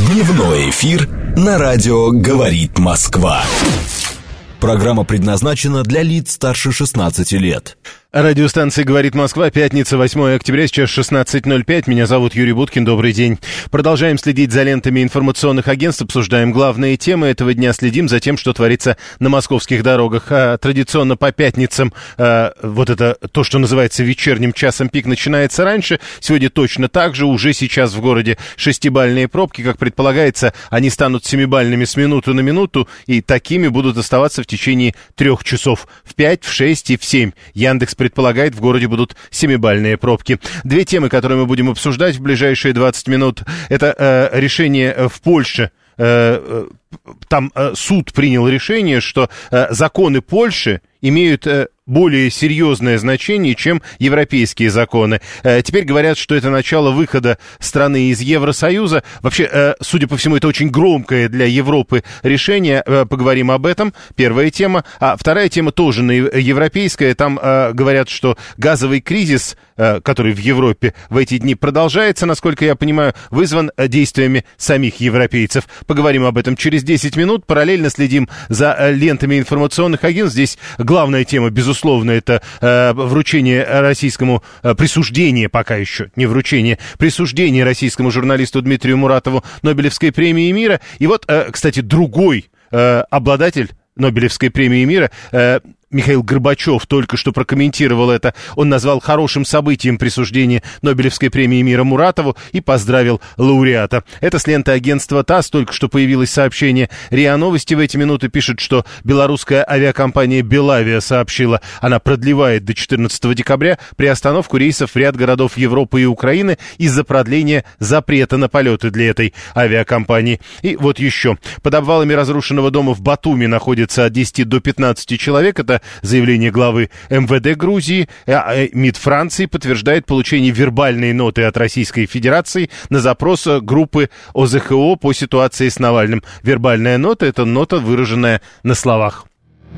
Дневной эфир на радио «Говорит Москва». Программа предназначена для лиц старше 16 лет. Радиостанция «Говорит Москва», пятница, 8 октября, сейчас 16:05. Меня зовут Юрий Буткин, добрый день. Продолжаем следить за лентами информационных агентств, обсуждаем главные темы этого дня, следим за тем, что творится на московских дорогах. Традиционно по пятницам вот это то, что называется вечерним часом пик, начинается раньше. Сегодня точно так же, уже сейчас в городе 6-бальные пробки, как предполагается, они станут 7-бальными с минуты на минуту, и такими будут оставаться в течение 3 часов. В 5, в 6 и в 7. Яндекс предполагает, в городе будут 7-бальные пробки. Две темы, которые мы будем обсуждать в ближайшие 20 минут. Это решение в Польше. Там суд принял решение, что законы Польши имеют более серьезное значение, чем европейские законы. Теперь говорят, что это начало выхода страны из Евросоюза. Вообще, судя по всему, это очень громкое для Европы решение. Поговорим об этом. Первая тема. А вторая тема тоже европейская. Там говорят, что газовый кризис, который в Европе в эти дни продолжается, насколько я понимаю, вызван действиями самих европейцев. Поговорим об этом через 10 минут. Параллельно следим за лентами информационных агентств. Здесь главная тема, безусловно, это вручение российскому, присуждение пока еще, не вручение, присуждение российскому журналисту Дмитрию Муратову Нобелевской премии мира. И вот, кстати, другой обладатель Нобелевской премии мира, Михаил Горбачев, только что прокомментировал это. Он назвал хорошим событием присуждения Нобелевской премии мира Муратову и поздравил лауреата. Это с ленты агентства ТАСС. Только что появилось сообщение. РИА Новости в эти минуты пишет, что белорусская авиакомпания «Белавия» сообщила, она продлевает до 14 декабря приостановку рейсов в ряд городов Европы и Украины из-за продления запрета на полеты для этой авиакомпании. И вот еще. Под обвалами разрушенного дома в Батуми находится от 10 до 15 человек. Это заявление главы МВД Грузии. МИД Франции подтверждает получение вербальной ноты от Российской Федерации на запрос группы ОЗХО по ситуации с Навальным. Вербальная нота — это нота, выраженная на словах.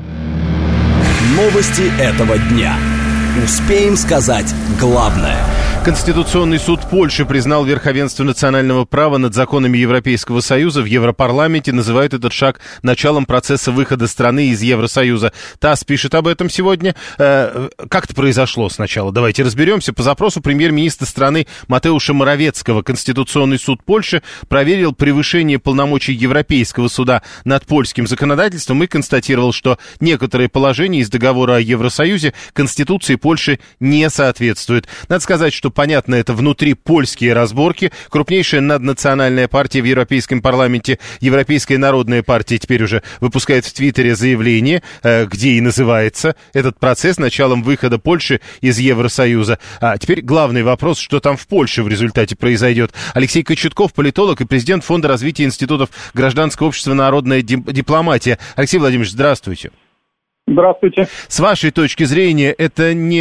Новости этого дня. Успеем сказать главное. Конституционный суд Польши признал верховенство национального права над законами Европейского Союза. В Европарламенте называют этот шаг началом процесса выхода страны из Евросоюза. ТАСС пишет об этом сегодня. Как это произошло сначала? Давайте разберемся. По запросу премьер-министра страны Матеуша Моровецкого Конституционный суд Польши проверил превышение полномочий Европейского суда над польским законодательством и констатировал, что некоторые положения из договора о Евросоюзе Конституции Польши не соответствуют. Надо сказать, что понятно, это внутри польские разборки. Крупнейшая наднациональная партия в Европейском парламенте, Европейская народная партия, теперь уже выпускает в Твиттере заявление, где и называется этот процесс началом выхода Польши из Евросоюза. А теперь главный вопрос, что там в Польше в результате произойдет. Алексей Кочетков, политолог и президент Фонда развития институтов гражданского общества «Народная дипломатия». Алексей Владимирович, здравствуйте. Здравствуйте. С вашей точки зрения, это не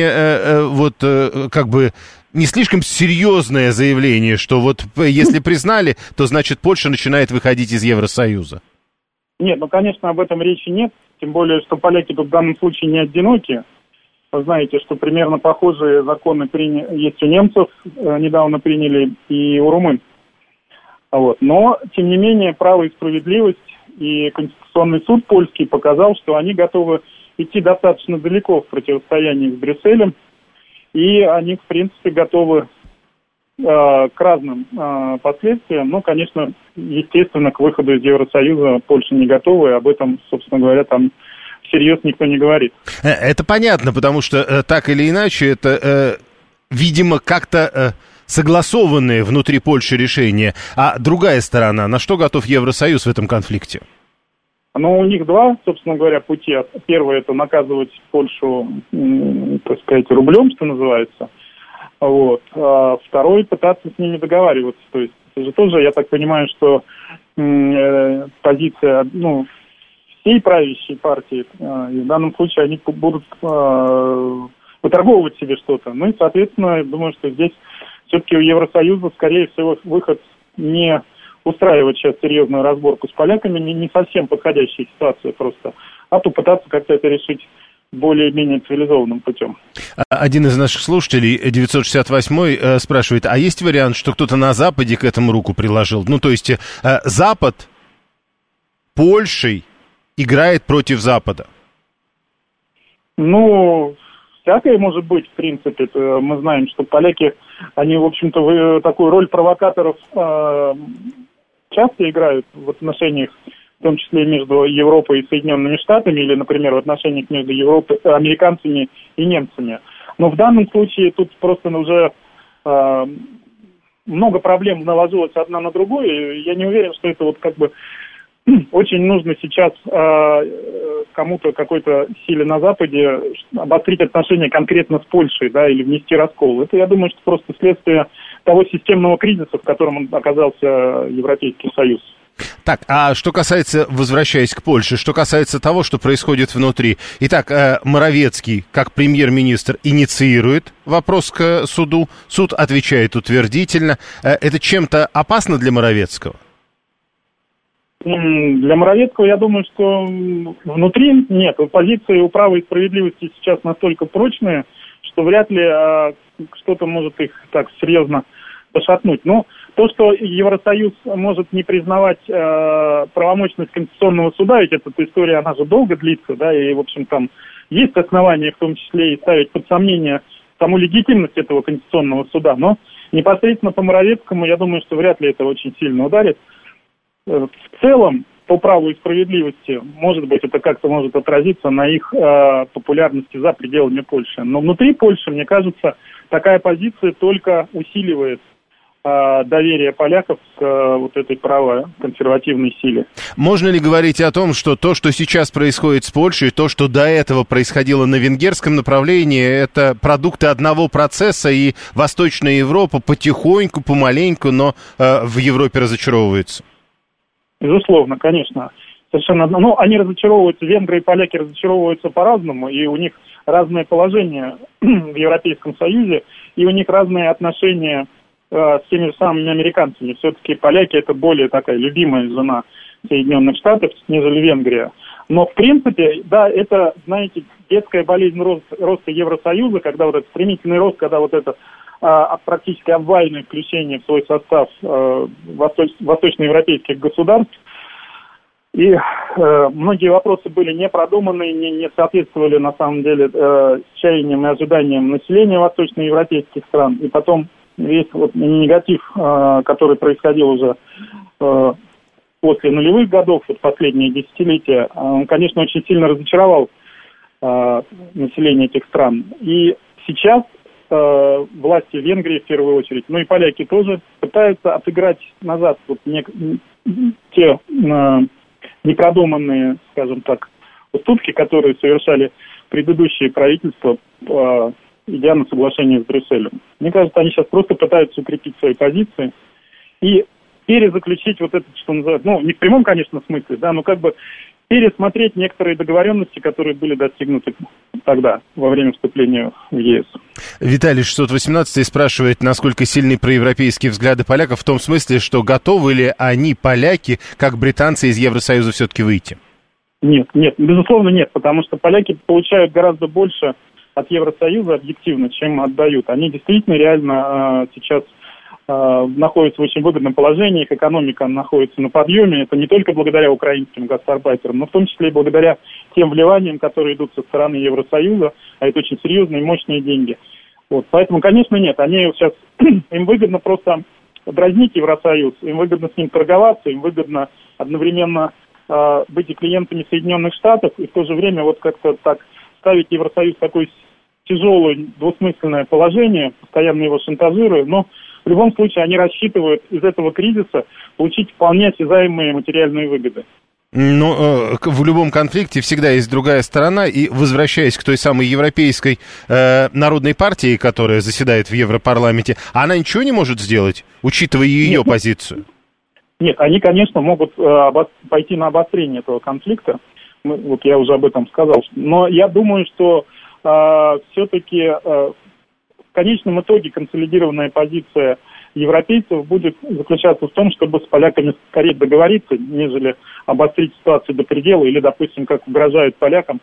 не слишком серьезное заявление, что вот если признали, то значит Польша начинает выходить из Евросоюза? Нет, конечно, об этом речи нет. Тем более, что поляки тут в данном случае не одиноки. Вы знаете, что примерно похожие законы есть у немцев, недавно приняли, и у румын. Но, тем не менее, право и справедливость и Конституционный суд польский показал, что они готовы идти достаточно далеко в противостоянии с Брюсселем, и они, в принципе, готовы к разным последствиям. Конечно, естественно, к выходу из Евросоюза Польша не готова, и об этом, собственно говоря, там всерьез никто не говорит. Это понятно, потому что так или иначе это, видимо, как-то согласованные внутри Польши решения. А другая сторона, на что готов Евросоюз в этом конфликте? У них два, собственно говоря, пути. Первый — это наказывать Польшу, так сказать, рублем, что называется. А второй — пытаться с ними договариваться. То есть это же тоже, я так понимаю, что позиция, всей правящей партии, и в данном случае они будут выторговывать себе что-то. И, соответственно, я думаю, что здесь все-таки у Евросоюза, скорее всего, выход не устраивать сейчас серьезную разборку с поляками, не совсем подходящая ситуация просто, а попытаться как-то это решить более-менее цивилизованным путем. Один из наших слушателей, 968-й, спрашивает, а есть вариант, что кто-то на Западе к этому руку приложил? Ну, то есть Запад Польшей играет против Запада? Ну, всякое может быть, в принципе. Мы знаем, что поляки, они, в общем-то, такую роль провокаторов часто играют в отношениях, в том числе между Европой и Соединенными Штатами, или, например, в отношениях между американцами и немцами. Но в данном случае тут просто уже много проблем наложилось одна на другую, и я не уверен, что это вот как бы очень нужно сейчас кому-то, какой-то силе на Западе обострить отношения конкретно с Польшей, да, или внести раскол. Это, я думаю, что просто следствие того системного кризиса, в котором оказался Европейский Союз. Так, а что касается, возвращаясь к Польше, что касается того, что происходит внутри. Итак, Моровецкий, как премьер-министр, инициирует вопрос к суду. Суд отвечает утвердительно. Это чем-то опасно для Моровецкого? Для Моровецкого, я думаю, что внутри нет. Позиции у права и справедливости сейчас настолько прочные, что вряд ли что-то может их так серьезно пошатнуть. Но то, что Евросоюз может не признавать правомочность Конституционного суда, ведь эта история, она же долго длится, да, и, в общем, там есть основания, в том числе и ставить под сомнение саму легитимность этого Конституционного суда, но непосредственно по Моровецкому, я думаю, что вряд ли это очень сильно ударит. В целом, по праву и справедливости, может быть, это как-то может отразиться на их популярности за пределами Польши. Но внутри Польши, мне кажется, такая позиция только усиливает доверие поляков к вот этой правоконсервативной силе. Можно ли говорить о том, что то, что сейчас происходит с Польшей, то, что до этого происходило на венгерском направлении, это продукты одного процесса, и Восточная Европа потихоньку, помаленьку, но в Европе разочаровывается? Безусловно, конечно. Совершенно. Ну, они разочаровываются, венгры и поляки разочаровываются по-разному, и у них разное положение в Европейском Союзе, и у них разные отношения с теми же самыми американцами. Все-таки поляки — это более такая любимая жена Соединенных Штатов, нежели Венгрия. Но, в принципе, да, это, знаете, детская болезнь роста Евросоюза, когда вот этот стремительный рост, когда вот это практически обвальное включение в свой состав восточноевропейских государств. И многие вопросы были не продуманы, не соответствовали, на самом деле, чаяниям и ожиданиям населения восточноевропейских стран. И потом весь вот негатив, который происходил уже после нулевых годов, вот последние десятилетия, он, конечно, очень сильно разочаровал население этих стран. И сейчас власти Венгрии, в первую очередь, ну и поляки тоже, пытаются отыграть назад вот те непродуманные, скажем так, уступки, которые совершали предыдущие правительства, идя на соглашение с Брюсселем. Мне кажется, они сейчас просто пытаются укрепить свои позиции и перезаключить вот этот, что называется, ну, не в прямом, конечно, смысле, да, но как бы пересмотреть некоторые договоренности, которые были достигнуты тогда, во время вступления в ЕС. Виталий 618 спрашивает, насколько сильны проевропейские взгляды поляков, в том смысле, что готовы ли они, поляки, как британцы, из Евросоюза все-таки выйти? Нет, безусловно нет, потому что поляки получают гораздо больше от Евросоюза объективно, чем отдают. Они действительно реально сейчас находятся в очень выгодном положении, их экономика находится на подъеме. Это не только благодаря украинским гастарбайтерам, но в том числе и благодаря тем вливаниям, которые идут со стороны Евросоюза, а это очень серьезные и мощные деньги. Вот. Поэтому, конечно, нет. Они сейчас, им выгодно просто дразнить Евросоюз, им выгодно с ним торговаться, им выгодно одновременно быть и клиентами Соединенных Штатов, и в то же время вот как-то так ставить Евросоюз в такое тяжелое, двусмысленное положение, постоянно его шантажируя, но в любом случае они рассчитывают из этого кризиса получить вполне осязаемые материальные выгоды. Но в любом конфликте всегда есть другая сторона, и возвращаясь к той самой Европейской народной партии, которая заседает в Европарламенте, она ничего не может сделать, учитывая ее позицию? Нет, они, конечно, могут пойти на обострение этого конфликта, вот я уже об этом сказал, но я думаю, что все-таки в конечном итоге консолидированная позиция европейцев будет заключаться в том, чтобы с поляками скорее договориться, нежели обострить ситуацию до предела или, допустим, как угрожают полякам,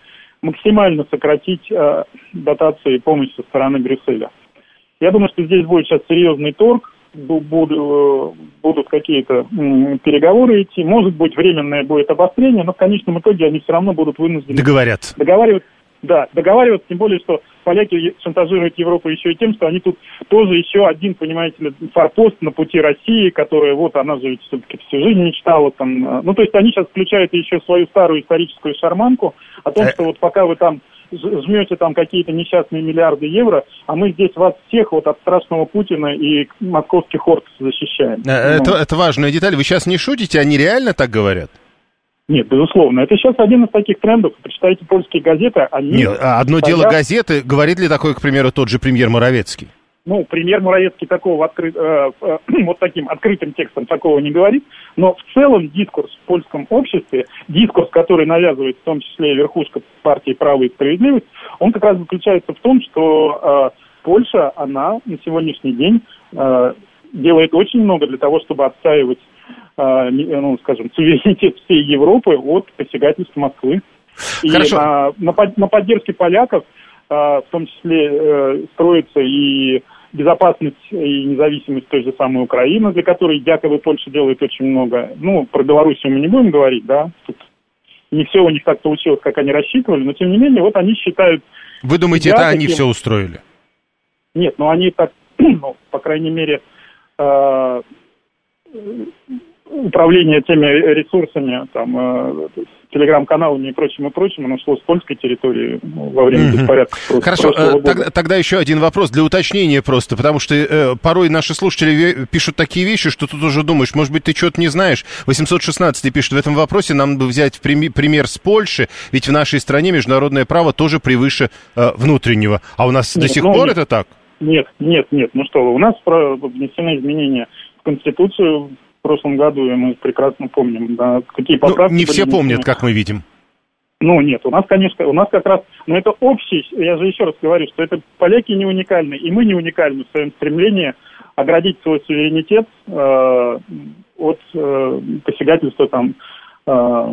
максимально сократить дотации и помощь со стороны Брюсселя. Я думаю, что здесь будет сейчас серьезный торг, будут какие-то переговоры идти, может быть, временное будет обострение, но в конечном итоге они все равно будут вынуждены договариваться, тем более, что поляки шантажируют Европу еще и тем, что они тут тоже еще один, понимаете ли, форпост на пути России, которая, вот, она же ведь все-таки всю жизнь мечтала там, то есть они сейчас включают еще свою старую историческую шарманку о том, что вот пока вы там жмете там какие-то несчастные миллиарды евро, а мы здесь вас всех вот от страшного Путина и московских орд защищаем. Это важная деталь. Вы сейчас не шутите, они реально так говорят? Нет, безусловно. Это сейчас один из таких трендов. Почитайте польские газеты, они... Нет, одно дело газеты. Говорит ли такое, к примеру, тот же премьер Моровецкий? Премьер Моровецкий такого вот таким открытым текстом такого не говорит, но в целом дискурс в польском обществе, дискурс, который навязывает в том числе и верхушка партии «Право и справедливость», он как раз заключается в том, что Польша, она на сегодняшний день делает очень много для того, чтобы отстаивать, скажем, суверенитет всей Европы от посягательств Москвы. Хорошо. И на поддержке поляков в том числе строится и безопасность и независимость той же самой Украины, для которой якобы Польша делает очень много. Про Белоруссию мы не будем говорить, да, тут не все у них так получилось, как они рассчитывали, но тем не менее, вот они считают... Вы думаете, это они все устроили? Нет, они так, по крайней мере, управление теми ресурсами, телеграм-каналами и прочим, оно шло с польской территории во время беспорядков. Хорошо, тогда еще один вопрос для уточнения просто, потому что порой наши слушатели пишут такие вещи, что тут уже думаешь, может быть, ты что-то не знаешь. 816 пишет в этом вопросе, нам бы взять пример с Польши, ведь в нашей стране международное право тоже превыше внутреннего. А у нас до сих пор это так? Нет. У нас внесены изменения в Конституцию в прошлом году, и мы прекрасно помним, да, какие поправки... Не все помнят, как мы видим. Нет, у нас как раз... это общий, я же еще раз говорю, что это поляки не уникальны, и мы не уникальны в своем стремлении оградить свой суверенитет от посягательства со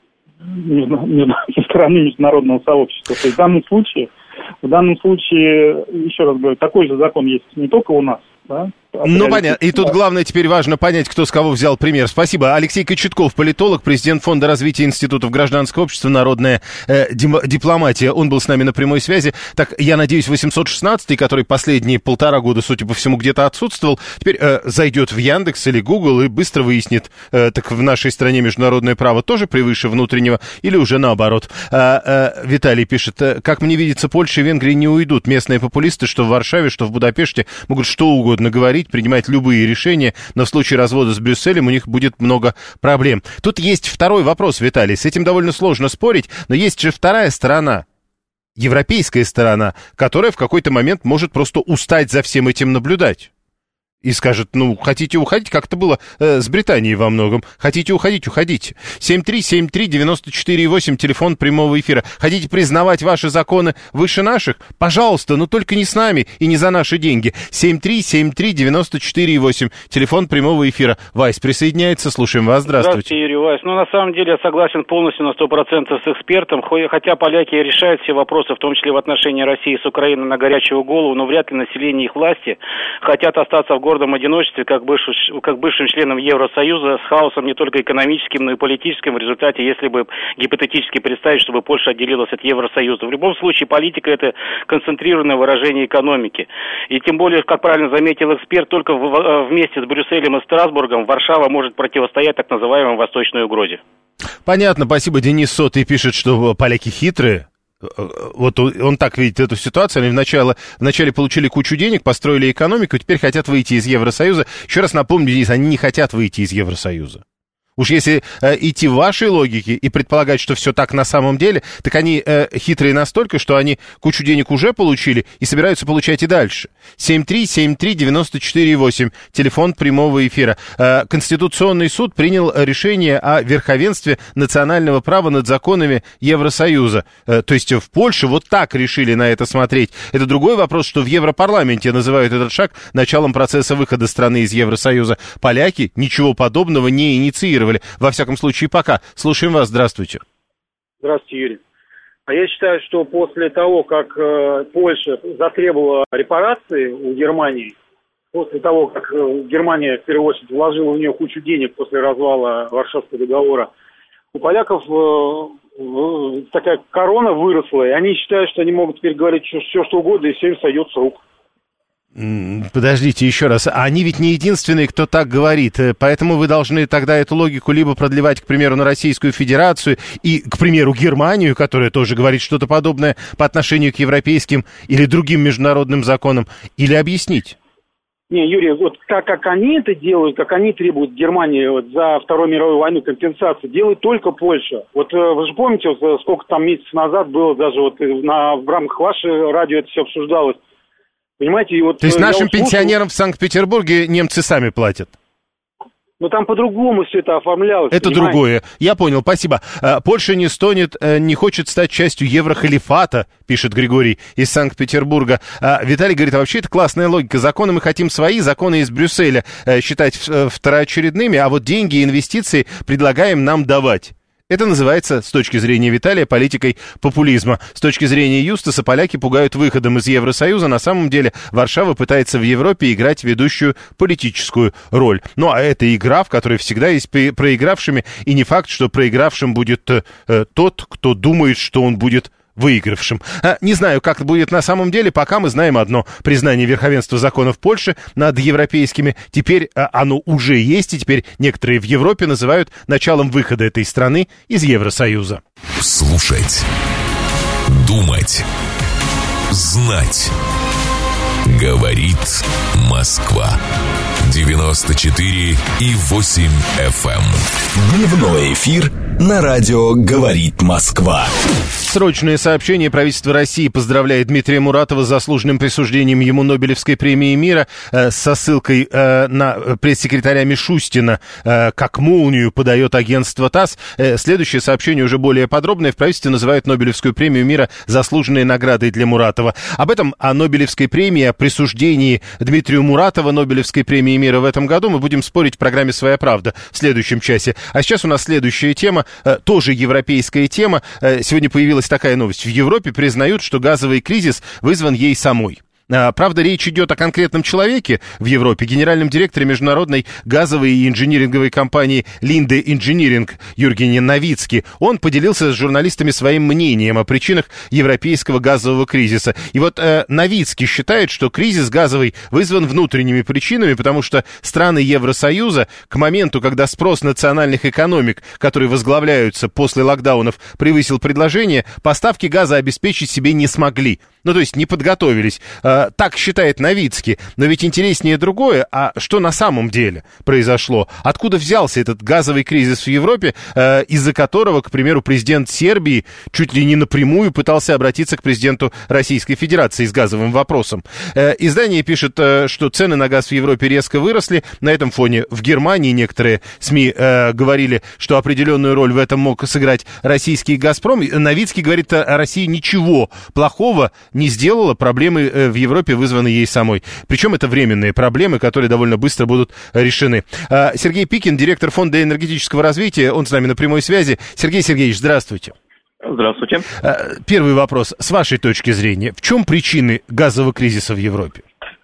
стороны международного сообщества. То есть в данном случае, еще раз говорю, такой же закон есть не только у нас, да? Понятно. И тут главное теперь важно понять, кто с кого взял пример. Спасибо. Алексей Кочетков, политолог, президент Фонда развития институтов гражданского общества «Народная дипломатия». Он был с нами на прямой связи. Так, я надеюсь, 816-й, который последние 1,5 года, судя по всему, где-то отсутствовал, теперь зайдет в Яндекс или Google и быстро выяснит, так в нашей стране международное право тоже превыше внутреннего или уже наоборот. Виталий пишет, как мне видится, Польша и Венгрия не уйдут. Местные популисты, что в Варшаве, что в Будапеште, могут что угодно говорить, принимать любые решения, но в случае развода с Брюсселем у них будет много проблем. Тут есть второй вопрос, Виталий, с этим довольно сложно спорить, но есть же вторая сторона, европейская сторона, которая в какой-то момент может просто устать за всем этим наблюдать. И скажет, хотите уходить, как это было с Британией во многом. Хотите уходить, уходите. 7373948, телефон прямого эфира. Хотите признавать ваши законы выше наших? Пожалуйста, но только не с нами и не за наши деньги. 7373948, телефон прямого эфира. Вайс присоединяется, слушаем вас, здравствуйте. Здравствуйте, Юрий Вайс. На самом деле я согласен полностью на 100% с экспертом, хотя поляки решают все вопросы, в том числе в отношении России с Украиной на горячую голову, но вряд ли население их власти хотят остаться в гордом одиночестве, как бывшим членам Евросоюза, с хаосом не только экономическим, но и политическим в результате, если бы гипотетически представить, чтобы Польша отделилась от Евросоюза. В любом случае, политика – это концентрированное выражение экономики. И тем более, как правильно заметил эксперт, только вместе с Брюсселем и Страсбургом Варшава может противостоять так называемой восточной угрозе. Понятно, спасибо. Денис Сотый пишет, что поляки хитрые. Вот он так видит эту ситуацию. Они вначале получили кучу денег, построили экономику, теперь хотят выйти из Евросоюза. Еще раз напомню, Денис, они не хотят выйти из Евросоюза. Уж если идти в вашей логике и предполагать, что все так на самом деле, так они хитрые настолько, что они кучу денег уже получили и собираются получать и дальше. 7373948, телефон прямого эфира. Конституционный суд принял решение о верховенстве национального права над законами Евросоюза. То есть в Польше вот так решили на это смотреть. Это другой вопрос, что в Европарламенте называют этот шаг началом процесса выхода страны из Евросоюза. Поляки ничего подобного не инициировали. Во всяком случае, пока. Слушаем вас. Здравствуйте. Здравствуйте, Юрий. А я считаю, что после того, как Польша затребовала репарации у Германии, после того, как Германия, в первую очередь, вложила в нее кучу денег после развала Варшавского договора, у поляков такая корона выросла, и они считают, что они могут теперь говорить все, что угодно, и все им сойдет с рук. Подождите еще раз. Они ведь не единственные, кто так говорит. Поэтому вы должны тогда эту логику либо продлевать, к примеру, на Российскую Федерацию и, к примеру, Германию, которая тоже говорит что-то подобное по отношению к европейским или другим международным законам, или объяснить. Не, Юрий, вот так как они это делают, как они требуют Германии за Вторую мировую войну компенсации, делает только Польша. Вот вы же помните, вот, сколько там месяцев назад было, даже вот в рамках вашего радио это все обсуждалось. Понимаете, и вот... То есть нашим пенсионерам в Санкт-Петербурге немцы сами платят? Но там по-другому все это оформлялось. Это понимаете? Другое. Я понял, спасибо. Польша не стонет, не хочет стать частью еврохалифата, пишет Григорий из Санкт-Петербурга. Виталий говорит, а вообще это классная логика. Законы мы хотим свои, законы из Брюсселя считать второочередными, а вот деньги и инвестиции предлагаем нам давать. Это называется, с точки зрения Виталия, политикой популизма. С точки зрения Юстаса, поляки пугают выходом из Евросоюза. На самом деле Варшава пытается в Европе играть ведущую политическую роль. Ну, а это игра, в которой всегда есть проигравшими, и не факт, что проигравшим будет тот, кто думает, что он будет выигравшим. Не знаю, как это будет на самом деле, пока мы знаем одно. Признание верховенства законов Польши над европейскими. Теперь оно уже есть, и теперь некоторые в Европе называют началом выхода этой страны из Евросоюза. Слушать, думать, знать. Говорит Москва. 94,8 FM. Дневной эфир на радио «Говорит Москва». Срочное сообщение. Правительство России поздравляет Дмитрия Муратова с заслуженным присуждением ему Нобелевской премии мира со ссылкой на пресс-секретаря Мишустина, как молнию подает агентство ТАСС. Следующее сообщение уже более подробное. В правительстве называют Нобелевскую премию мира заслуженной наградой для Муратова. Об этом, о Нобелевской премии, о присуждении Дмитрию Муратова Нобелевской премии мира в этом году мы будем спорить в программе «Своя правда» в следующем часе. А сейчас у нас следующая тема, тоже европейская тема. Сегодня появилась такая новость. В Европе признают, что газовый кризис вызван ей самой. Правда, речь идет о конкретном человеке в Европе, генеральном директоре международной газовой и инжиниринговой компании Linde Engineering Юргене Новицки. Он поделился с журналистами своим мнением о причинах европейского газового кризиса. И вот Новицки считает, что кризис газовый вызван внутренними причинами, потому что страны Евросоюза к моменту, когда спрос национальных экономик, которые возглавляются после локдаунов, превысил предложение, поставки газа обеспечить себе не смогли. Ну, то есть не подготовились. Так считает Новицки. Но ведь интереснее другое. А что на самом деле произошло? Откуда взялся этот газовый кризис в Европе, из-за которого, к примеру, президент Сербии чуть ли не напрямую пытался обратиться к президенту Российской Федерации с газовым вопросом? Издание пишет, что цены на газ в Европе резко выросли. На этом фоне в Германии некоторые СМИ говорили, что определенную роль в этом мог сыграть российский «Газпром». Новицки говорит, Россия ничего плохого не сделала, проблемы в Европе вызваны ей самой. Причем это временные проблемы, которые довольно быстро будут решены. Сергей Пикин, директор Фонда энергетического развития, он с нами на прямой связи. Сергей Сергеевич, здравствуйте. Здравствуйте. Первый вопрос. С вашей точки зрения, в чем причины газового кризиса в Европе?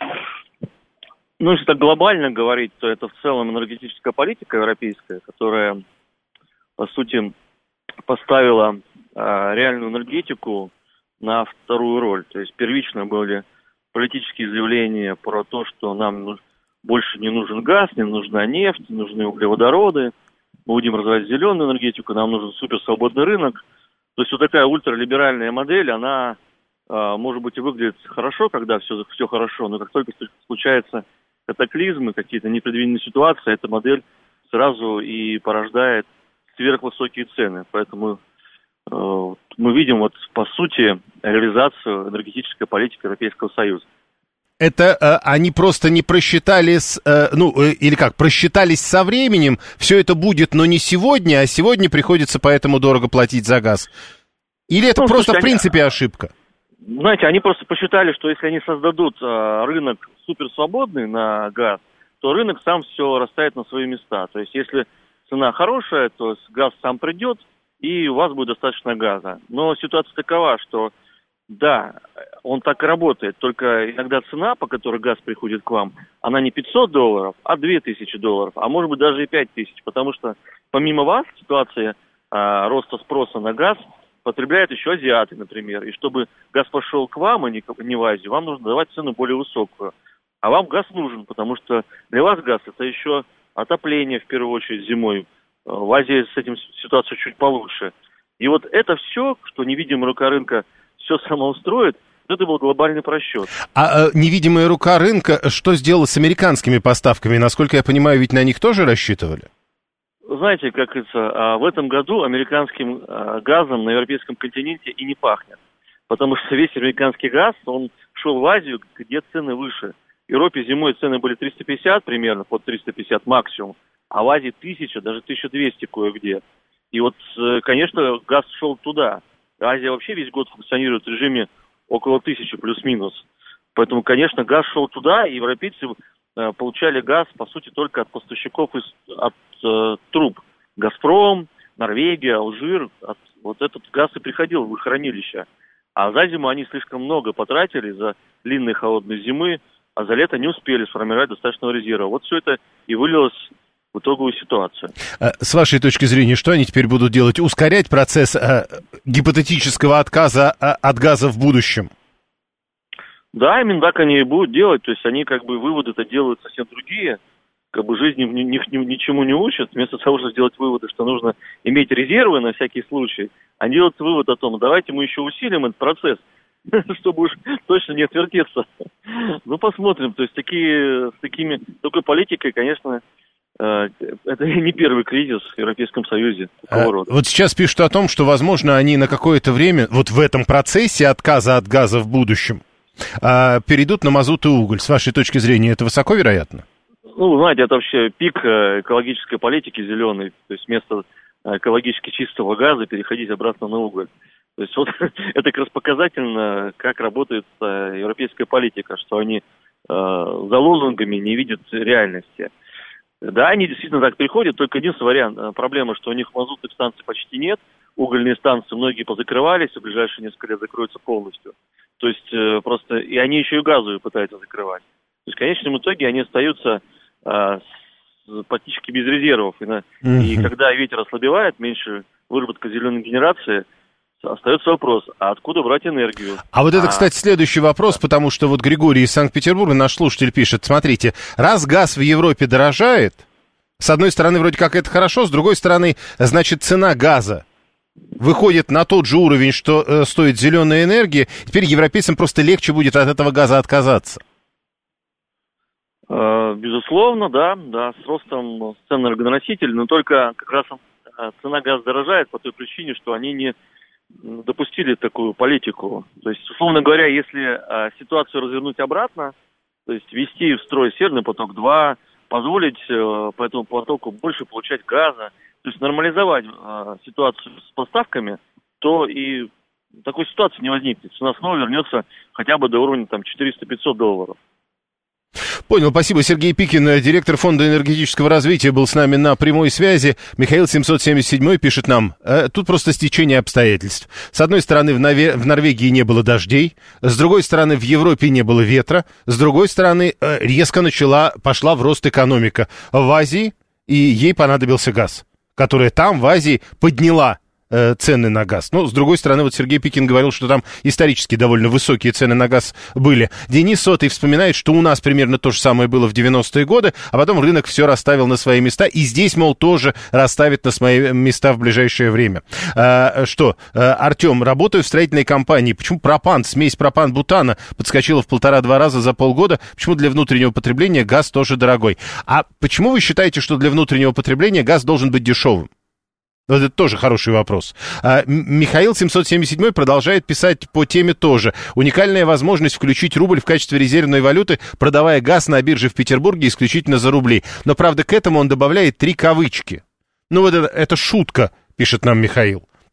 Ну, если так глобально говорить, то это в целом энергетическая политика европейская, которая, по сути, поставила реальную энергетику на вторую роль. То есть первично были политические заявления про то, что нам больше не нужен газ, не нужна нефть, не нужны углеводороды, мы будем развивать зеленую энергетику, нам нужен суперсвободный рынок. То есть вот такая ультралиберальная модель, она, может быть, и выглядит хорошо, когда все хорошо, но как только случаются катаклизмы, какие-то непредвиденные ситуации, эта модель сразу и порождает сверхвысокие цены. Поэтому мы видим, вот, по сути, реализацию энергетической политики Европейского Союза. Это они просто не просчитали, просчитались со временем, все это будет, но не сегодня, а сегодня приходится поэтому дорого платить за газ? Или это просто, в принципе, ошибка? Знаете, они просто посчитали, что если они создадут рынок суперсвободный на газ, то рынок сам все расставит на свои места. То есть, если цена хорошая, то газ сам придет, и у вас будет достаточно газа. Но ситуация такова, что да, он так и работает, только иногда цена, по которой газ приходит к вам, она не $500, а $2000, а может быть даже и 5000, потому что помимо вас ситуация роста спроса на газ потребляют еще азиаты, например, и чтобы газ пошел к вам, а не в Азию, вам нужно давать цену более высокую. А вам газ нужен, потому что для вас газ это еще отопление, в первую очередь, зимой. В Азии с этим ситуация чуть получше. И вот это все, что невидимая рука рынка все самоустроит, это был глобальный просчет. А невидимая рука рынка что сделала с американскими поставками? Насколько я понимаю, ведь на них тоже рассчитывали? Знаете, как говорится, в этом году американским газом на европейском континенте и не пахнет. Потому что весь американский газ, он шел в Азию, где цены выше. В Европе зимой цены были 350 примерно, под 350 максимум, а в Азии 1000, даже 1200 кое-где. И вот, конечно, газ шел туда. Азия вообще весь год функционирует в режиме около 1000 плюс-минус. Поэтому, конечно, газ шел туда, и европейцы получали газ, по сути, только от поставщиков от труб. «Газпром», Норвегия, Алжир. Вот этот газ и приходил в их хранилища. А за зиму они слишком много потратили за длинные холодные зимы, а за лето не успели сформировать достаточного резерва. Вот все это и вылилось в итоговую ситуацию. С вашей точки зрения, что они теперь будут делать? Ускорять процесс гипотетического отказа от газа в будущем? Да, именно так они и будут делать. То есть они как бы выводы-то делают совсем другие. Как бы жизнь их ничему не учит. Вместо того, чтобы сделать выводы, что нужно иметь резервы на всякий случай, они делают вывод о том, давайте мы еще усилим этот процесс, чтобы уж точно не отвертеться. Ну, посмотрим. То есть такой политикой, конечно, это не первый кризис в Европейском Союзе такого рода. Вот сейчас пишут о том, что, возможно, они на какое-то время, вот в этом процессе отказа от газа в будущем, перейдут на мазут и уголь. С вашей точки зрения, это высоко вероятно? Ну, знаете, это вообще пик экологической политики зеленой. То есть вместо экологически чистого газа переходить обратно на уголь. То есть вот это как раз показательно, как работает европейская политика, что они за лозунгами не видят реальности. Да, они действительно так приходят, только единственный вариант. Проблема, что у них мазутных станций почти нет, угольные станции многие позакрывались, в ближайшие несколько лет закроются полностью. То есть просто, и они еще и газовые пытаются закрывать. То есть в конечном итоге они остаются практически без резервов. И когда ветер ослабевает, меньше выработка зеленой генерации, остается вопрос, а откуда брать энергию? А вот это, кстати, следующий вопрос, потому что вот Григорий из Санкт-Петербурга, наш слушатель, пишет, смотрите, раз газ в Европе дорожает, с одной стороны, вроде как это хорошо, с другой стороны, значит, цена газа выходит на тот же уровень, что стоит зеленая энергия, теперь европейцам просто легче будет от этого газа отказаться. Безусловно, да, с ростом цен на энергоносители, но только как раз цена газа дорожает по той причине, что они не допустили такую политику. То есть, условно говоря, если ситуацию развернуть обратно, то есть ввести в строй Северный поток-2, позволить по этому потоку больше получать газа, то есть нормализовать ситуацию с поставками, то и такой ситуации не возникнет. Цена снова вернется хотя бы до уровня там, $400-500. Понял, спасибо. Сергей Пикин, директор Фонда энергетического развития, был с нами на прямой связи. Михаил 777 пишет нам, тут просто стечение обстоятельств. С одной стороны, в Норвегии не было дождей, с другой стороны, в Европе не было ветра, с другой стороны, резко пошла в рост экономика в Азии, и ей понадобился газ, который там, в Азии, подняла цены на газ. Но, с другой стороны, вот Сергей Пикин говорил, что там исторически довольно высокие цены на газ были. Денис Сотый вспоминает, что у нас примерно то же самое было в 90-е годы, а потом рынок все расставил на свои места, и здесь, мол, тоже расставит на свои места в ближайшее время. Артем, работаю в строительной компании. Почему смесь пропан-бутана подскочила в 1,5-2 раза за полгода? Почему для внутреннего потребления газ тоже дорогой? А почему вы считаете, что для внутреннего потребления газ должен быть дешевым? Вот это тоже хороший вопрос. Михаил 777 продолжает писать по теме тоже. Уникальная возможность включить рубль в качестве резервной валюты, продавая газ на бирже в Петербурге исключительно за рубли. Но, правда, к этому он добавляет 3 кавычки. Ну, вот это шутка, пишет нам Михаил.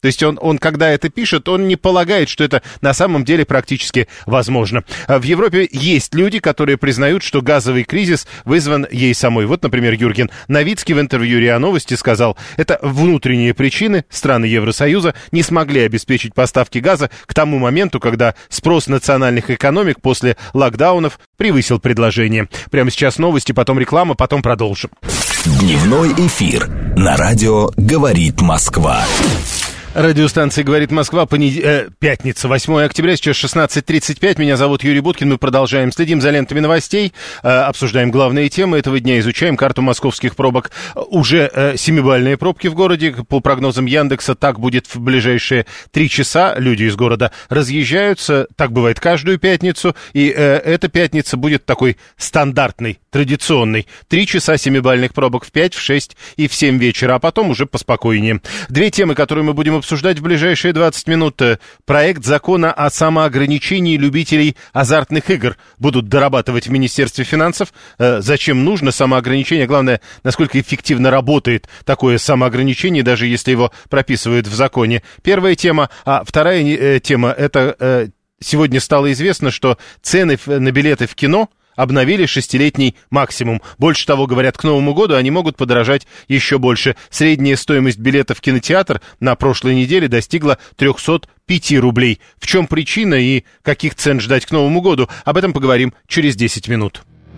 То есть он, когда это пишет, он не полагает, что это на самом деле практически возможно. В Европе есть люди, которые признают, что газовый кризис вызван ей самой. Вот, например, Юрген Новицкий в интервью РИА Новости сказал, это внутренние причины. Страны Евросоюза не смогли обеспечить поставки газа к тому моменту, когда спрос национальных экономик после локдаунов превысил предложение. Прямо сейчас новости, потом реклама, потом продолжим. Дневной эфир на радио «Говорит Москва». Радиостанция «Говорит Москва», пятница, 8 октября, сейчас 16:35. Меня зовут Юрий Буткин, мы продолжаем. Следим за лентами новостей, обсуждаем главные темы этого дня, изучаем карту московских пробок. Уже 7-бальные пробки в городе. По прогнозам Яндекса, так будет в ближайшие 3 часа. Люди из города разъезжаются. Так бывает каждую пятницу. И эта пятница будет такой стандартной, традиционной. 3 часа 7-бальных пробок в 5, в 6 и в 7 вечера, а потом уже поспокойнее. 2 темы, которые мы будем обсуждать в ближайшие 20 минут. Проект закона о самоограничении любителей азартных игр будут дорабатывать в Министерстве финансов. Зачем нужно самоограничение? Главное, насколько эффективно работает такое самоограничение, даже если его прописывают в законе. Первая тема. А вторая тема, это сегодня стало известно, что цены на билеты в кино обновили 6-летний максимум. Больше того, говорят, к Новому году они могут подорожать еще больше. Средняя стоимость билета в кинотеатр на прошлой неделе достигла 305 рублей. В чем причина и каких цен ждать к Новому году? Об этом поговорим через 10 минут.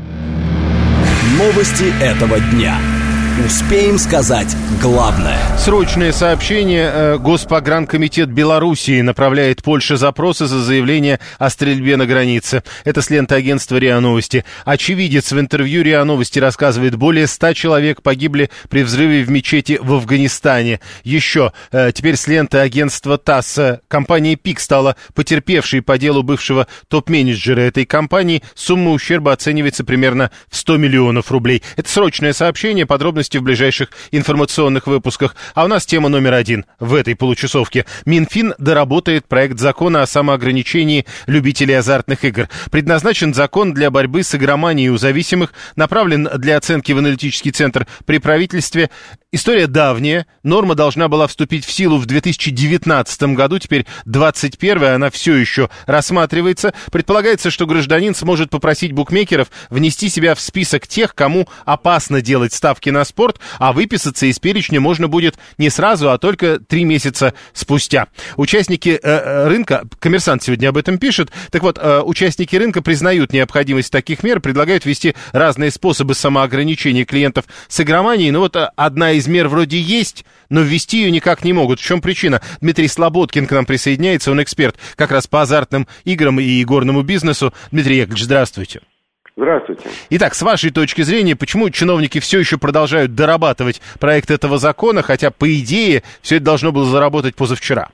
Новости этого дня. Успеем сказать главное. Срочное сообщение. Госпогранкомитет Белоруссии направляет Польше запросы за заявление о стрельбе на границе. Это с ленты агентства РИА Новости. Очевидец в интервью РИА Новости рассказывает, более 100 человек погибли при взрыве в мечети в Афганистане. Еще, теперь с ленты агентства ТАСС. Компания ПИК стала потерпевшей по делу бывшего топ-менеджера этой компании. Сумма ущерба оценивается примерно в 100 миллионов рублей. Это срочное сообщение. Подробности в ближайших информационных выпусках. А у нас тема номер 1 в этой получасовке. Минфин доработает проект закона о самоограничении любителей азартных игр. Предназначен закон для борьбы с игроманией у зависимых, направлен для оценки в аналитический центр при правительстве. История давняя. Норма должна была вступить в силу в 2019 году. Теперь 2021, она все еще рассматривается. Предполагается, что гражданин сможет попросить букмекеров внести себя в список тех, кому опасно делать ставки на спорт, а выписаться из перечня можно будет не сразу, а только 3 месяца спустя. Участники рынка, «Коммерсант» сегодня об этом пишет, так вот, участники рынка признают необходимость таких мер, предлагают ввести разные способы самоограничения клиентов с игроманией, но вот одна из мер вроде есть, но ввести ее никак не могут. В чем причина? Дмитрий Слободкин к нам присоединяется, он эксперт как раз по азартным играм и игорному бизнесу. Дмитрий Яковлевич, здравствуйте. Здравствуйте. Итак, с вашей точки зрения, почему чиновники все еще продолжают дорабатывать проект этого закона, хотя, по идее, все это должно было заработать позавчера?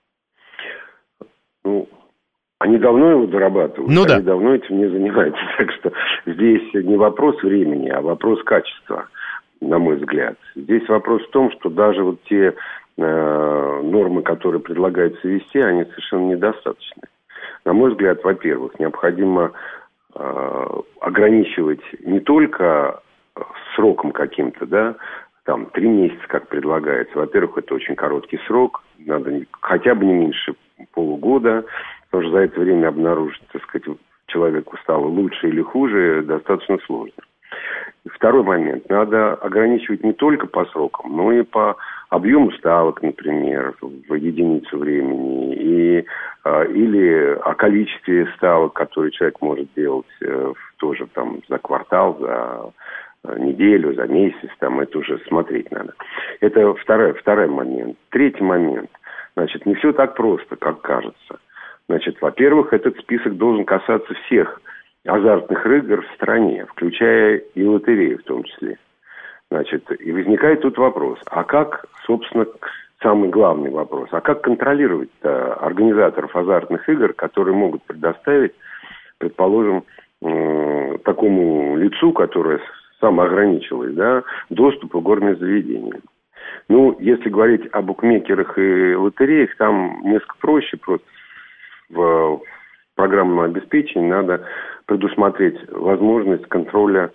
Ну, они давно его дорабатывают, да. Они давно этим не занимаются. Так что здесь не вопрос времени, а вопрос качества, на мой взгляд. Здесь вопрос в том, что даже вот те нормы, которые предлагаются ввести, они совершенно недостаточны. На мой взгляд, во-первых, необходимо ограничивать не только сроком каким-то, да, там 3 месяца, как предлагается. Во-первых, это очень короткий срок, надо хотя бы не меньше полугода, потому что за это время обнаружить, так сказать, человеку стало лучше или хуже, достаточно сложно. И второй момент, надо ограничивать не только по срокам, но и по объему ставок, например, в единицу времени, или о количестве ставок, которые человек может делать тоже там за квартал, за неделю, за месяц, там это уже смотреть надо. Это второй момент. Третий момент. Значит, не все так просто, как кажется. Значит, во-первых, этот список должен касаться всех азартных игр в стране, включая и лотереи в том числе. Значит, и возникает тут вопрос, а как, собственно, самый главный вопрос, а как контролировать организаторов азартных игр, которые могут предоставить, предположим, такому лицу, которое самоограничилось, да, доступ в игорное заведение? Ну, если говорить о букмекерах и лотереях, там несколько проще, просто в программном обеспечении надо предусмотреть возможность контроля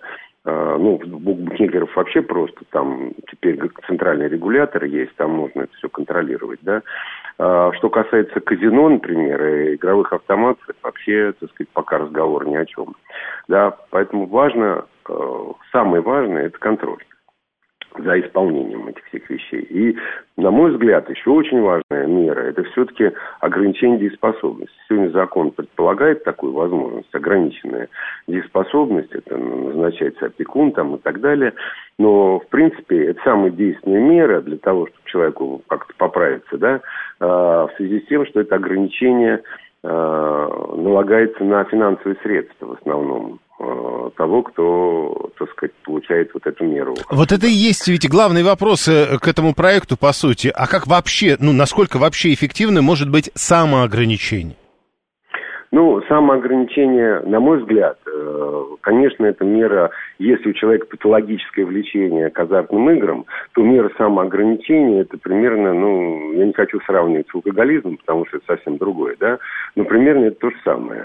Ну, у букмекеров вообще просто, там теперь центральный регулятор есть, там можно это все контролировать, да. Что касается казино, например, и игровых автоматов, вообще, так сказать, пока разговор ни о чем. Да, поэтому важно, самое важное, это контроль за исполнением этих всех вещей. И, на мой взгляд, еще очень важная мера – это все-таки ограничение дееспособности. Сегодня закон предполагает такую возможность, ограниченная дееспособность, это назначается опекун там, и так далее. Но, в принципе, это самая действенная мера для того, чтобы человеку как-то поправиться, да, в связи с тем, что это ограничение налагается на финансовые средства в основном того, кто, так сказать, получает вот эту меру. Вот это и есть ведь главный вопрос к этому проекту, по сути. А как вообще, ну, насколько вообще эффективно может быть самоограничение? Ну, самоограничение, на мой взгляд, конечно, это мера, если у человека патологическое влечение к азартным играм, то мера самоограничения это примерно, ну, я не хочу сравнивать с алкоголизмом, потому что это совсем другое, да, но примерно это то же самое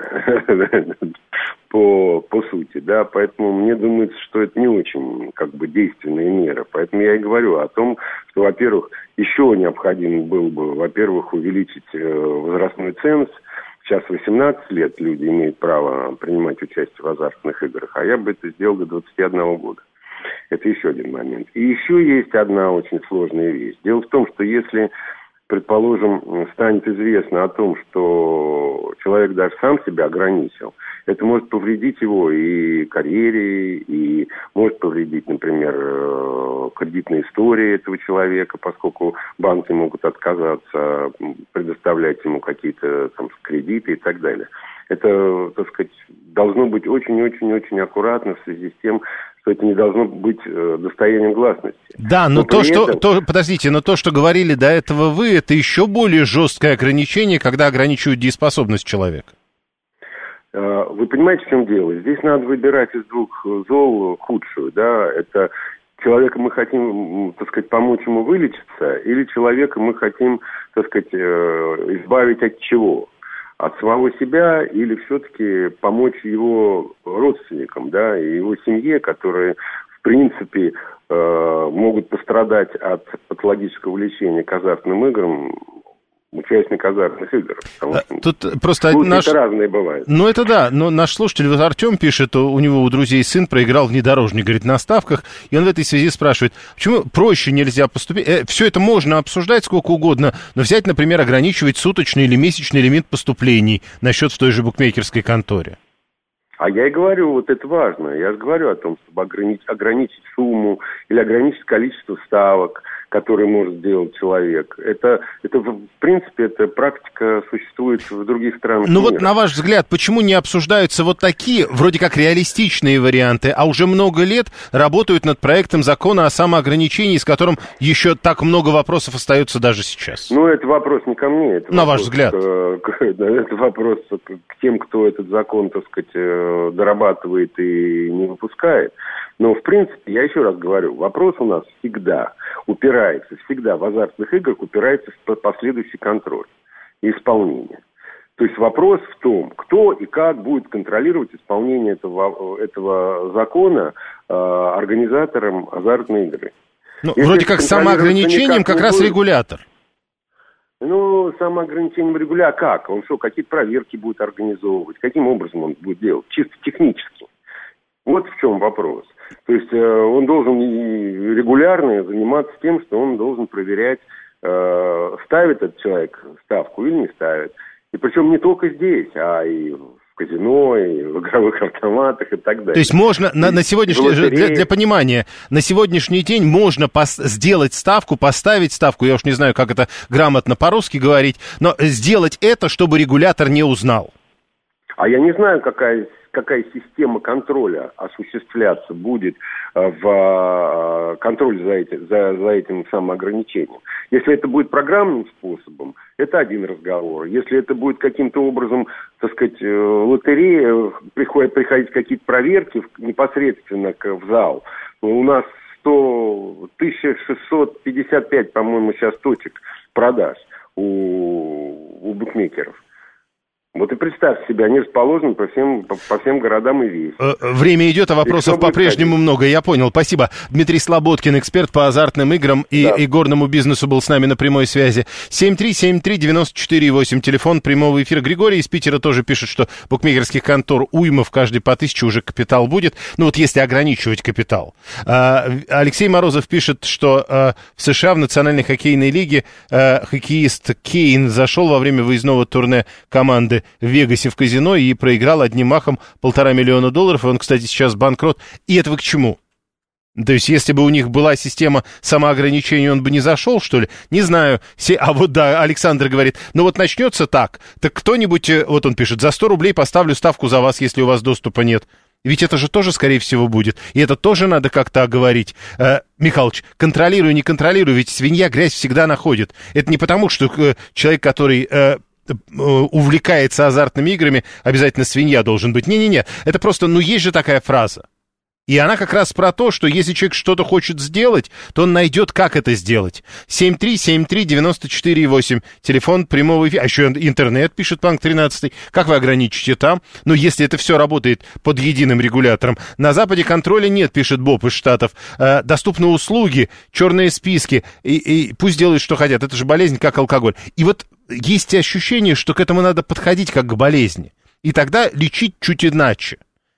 по сути, да, поэтому мне думается, что это не очень, как бы, действенная мера, поэтому я и говорю о том, что, во-первых, еще необходимо было бы, во-первых, увеличить возрастной ценз. Сейчас 18 лет люди имеют право принимать участие в азартных играх, а я бы это сделал до 21 года. Это еще один момент. И еще есть одна очень сложная вещь. Дело в том, что если, предположим, станет известно о том, что человек даже сам себя ограничил, это может повредить его и карьере, и может повредить, например, кредитной истории этого человека, поскольку банки могут отказаться предоставлять ему какие-то там кредиты и так далее. Это, так сказать, должно быть очень-очень-очень аккуратно в связи с тем, что это не должно быть достоянием гласности. Да, но подождите, но то, что говорили до этого вы, это еще более жесткое ограничение, когда ограничивают дееспособность человека. Вы понимаете, в чем дело? Здесь надо выбирать из двух зол худшую, да, это человека мы хотим, так сказать, помочь ему вылечиться, или человека мы хотим, так сказать, избавить от чего? От самого себя или все-таки помочь его родственникам, да, и его семье, которые, в принципе, могут пострадать от патологического влечения к азартным играм, участник азартных игр. Тут просто разные бывают. Ну, это да, но наш слушатель, вот Артем пишет, у него у друзей сын проиграл внедорожник, говорит, на ставках, и он в этой связи спрашивает, почему проще нельзя поступить? Все это можно обсуждать сколько угодно, но взять, например, ограничивать суточный или месячный лимит поступлений на счет в той же букмекерской конторе. А я и говорю, вот это важно. Я же говорю о том, чтобы ограничить сумму или ограничить количество ставок, которые может сделать человек. Это в принципе, эта практика существует в других странах мира. Ну вот, на ваш взгляд, почему не обсуждаются вот такие, вроде как реалистичные варианты, а уже много лет работают над проектом закона о самоограничении, с которым еще так много вопросов остается даже сейчас? Ну, это вопрос не ко мне. Это на ваш взгляд? Это вопрос к тем, кто этот закон, так сказать, дорабатывает и не выпускает. Но, в принципе, я еще раз говорю, вопрос у нас всегда в азартных играх упирается в последующий контроль и исполнение. То есть вопрос в том, кто и как будет контролировать исполнение этого закона организаторам азартной игры. Ну, вроде как с самоограничением как раз регулятор. Ну, самоограничением регулятора как? Он что, какие-то проверки будет организовывать? Каким образом он будет делать? Чисто технически. Вот в чем вопрос. То есть он должен регулярно заниматься тем, что он должен проверять, ставит этот человек ставку или не ставит. И причем не только здесь, а и в казино, и в игровых автоматах и так далее. То есть можно на сегодняшний для понимания, на сегодняшний день можно сделать ставку, поставить ставку, я уж не знаю, как это грамотно по-русски говорить, но сделать это, чтобы регулятор не узнал. А я не знаю, какая система контроля осуществляться будет в контроле за этим самоограничением. Если это будет программным способом, это один разговор. Если это будет каким-то образом, так сказать, лотерея, приходить какие-то проверки непосредственно в зал, у нас 1655, по-моему, сейчас точек продаж у букмекеров. Вот и представьте себе, они расположены по всем городам и весям. Время идет, а вопросов по-прежнему много. Я понял, спасибо. Дмитрий Слободкин, эксперт по азартным играм и горному бизнесу, был с нами на прямой связи. 7373948, телефон прямого эфира. Григорий из Питера тоже пишет, что букмекерских контор уйма, в каждой по 1000 уже капитал будет. Ну вот если ограничивать капитал. Алексей Морозов пишет, что в США в Национальной хоккейной лиге хоккеист Кейн зашел во время выездного турне команды в Вегасе в казино и проиграл одним махом $1,5 миллиона. И он, кстати, сейчас банкрот. И это вы к чему? То есть, если бы у них была система самоограничений, он бы не зашел, что ли? Не знаю. А вот да, Александр говорит, ну вот начнется так кто-нибудь, вот он пишет, за 100 рублей поставлю ставку за вас, если у вас доступа нет. Ведь это же тоже, скорее всего, будет. И это тоже надо как-то оговорить. Михалыч, контролирую, не контролирую, ведь свинья грязь всегда находит. Это не потому, что человек, который увлекается азартными играми, обязательно свинья должен быть. Не-не-не, это просто, есть же такая фраза. И она как раз про то, что если человек что-то хочет сделать, то он найдет, как это сделать. 7373948, телефон прямого эфира. А еще интернет, пишет Панк 13. Как вы ограничите там? Ну, если это все работает под единым регулятором. На Западе контроля нет, пишет Боб из Штатов. Доступны услуги, черные списки. И пусть делают, что хотят. Это же болезнь, как алкоголь. И вот есть ощущение, что к этому надо подходить как к болезни. И тогда лечить чуть иначе.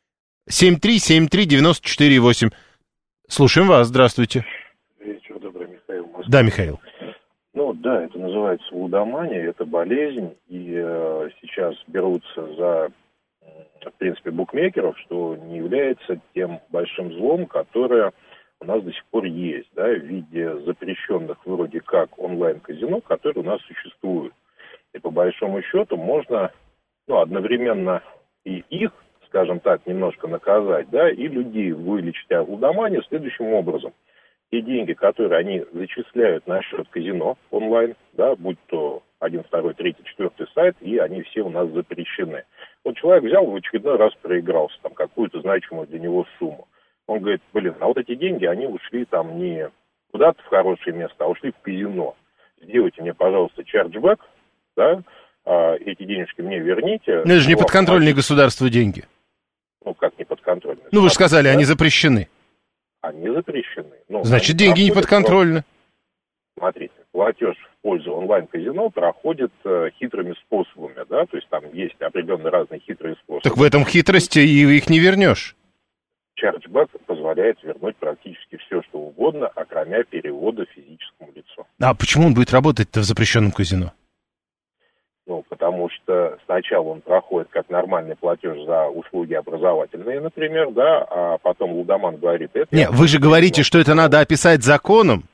7373948. Слушаем вас, здравствуйте. Вечер добрый, Михаил. Москва. Да, Михаил. Это называется лудомания, это болезнь, и сейчас берутся за, в принципе, букмекеров, что не является тем большим злом, которое у нас до сих пор есть, в виде запрещенных вроде как онлайн-казино, которые у нас существуют. И по большому счету можно, одновременно и их, скажем так, немножко наказать, и людей вылечить от лудомании следующим образом. Те деньги, которые они зачисляют на счет казино онлайн, будь то 1, 2, 3, 4 сайт, и они все у нас запрещены. Вот человек взял, в очередной раз проигрался, какую-то значимую для него сумму. Он говорит, а вот эти деньги, они ушли не куда-то в хорошее место, а ушли в казино. Сделайте мне, пожалуйста, чарджбэк, эти денежки мне верните. Это же не подконтрольные государству деньги. Как не подконтрольные? Вы же сказали, они запрещены. Они запрещены. Значит, деньги не подконтрольны. Смотрите, платеж в пользу онлайн-казино проходит хитрыми способами, то есть там есть определенные разные хитрые способы. Так в этом хитрости и их не вернешь. Чарджбэк позволяет вернуть практически все, что угодно, окромя перевода физическому лицу. А почему он будет работать-то в запрещенном казино? Потому что сначала он проходит как нормальный платеж за услуги образовательные, например, а потом лудоман говорит... Вы же говорите, что это надо описать законом.